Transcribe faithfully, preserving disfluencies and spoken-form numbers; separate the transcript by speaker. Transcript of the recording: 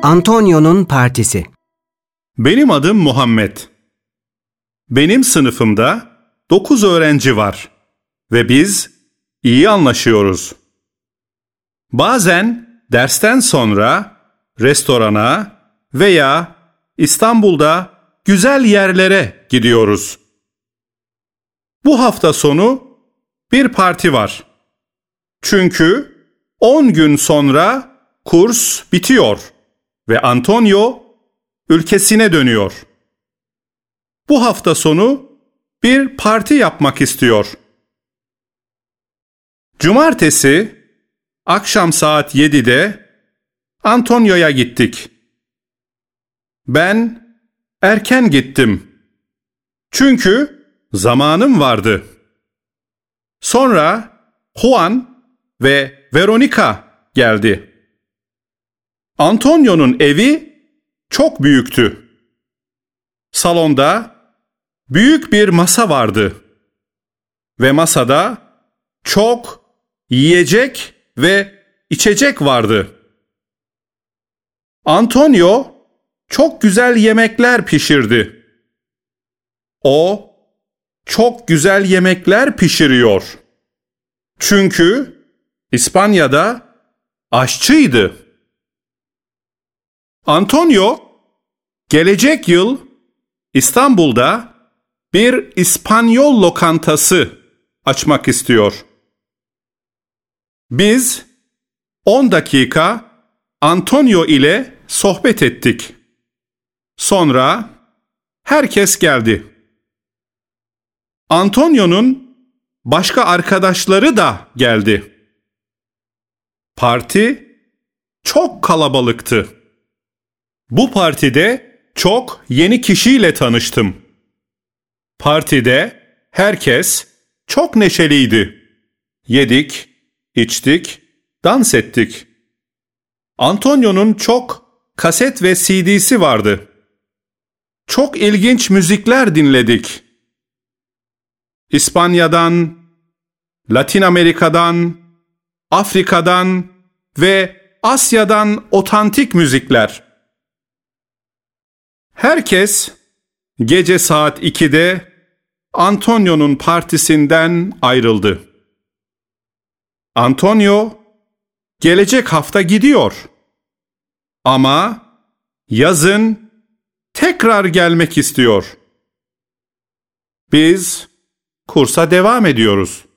Speaker 1: Antonio'nun partisi.
Speaker 2: Benim adım Muhammed. Benim sınıfımda dokuz öğrenci var ve biz iyi anlaşıyoruz. Bazen dersten sonra restorana veya İstanbul'da güzel yerlere gidiyoruz. Bu hafta sonu bir parti var. Çünkü on gün sonra kurs bitiyor ve Antonio ülkesine dönüyor. Bu hafta sonu bir parti yapmak istiyor. Cumartesi akşam saat yedide Antonio'ya gittik. Ben erken gittim. Çünkü zamanım vardı. Sonra Juan ve Veronica geldi. Antonio'nun evi çok büyüktü. Salonda büyük bir masa vardı. Ve masada çok yiyecek ve içecek vardı. Antonio çok güzel yemekler pişirdi. O çok güzel yemekler pişiriyor. Çünkü İspanya'da aşçıydı. Antonio gelecek yıl İstanbul'da bir İspanyol lokantası açmak istiyor. Biz on dakika Antonio ile sohbet ettik. Sonra herkes geldi. Antonio'nun başka arkadaşları da geldi. Parti çok kalabalıktı. Bu partide çok yeni kişiyle tanıştım. Partide herkes çok neşeliydi. Yedik, içtik, dans ettik. Antonio'nun çok kaset ve C D'si vardı. Çok ilginç müzikler dinledik. İspanya'dan, Latin Amerika'dan, Afrika'dan ve Asya'dan otantik müzikler. Herkes gece saat ikide Antonio'nun partisinden ayrıldı. Antonio gelecek hafta gidiyor. Ama yazın tekrar gelmek istiyor. Biz kursa devam ediyoruz.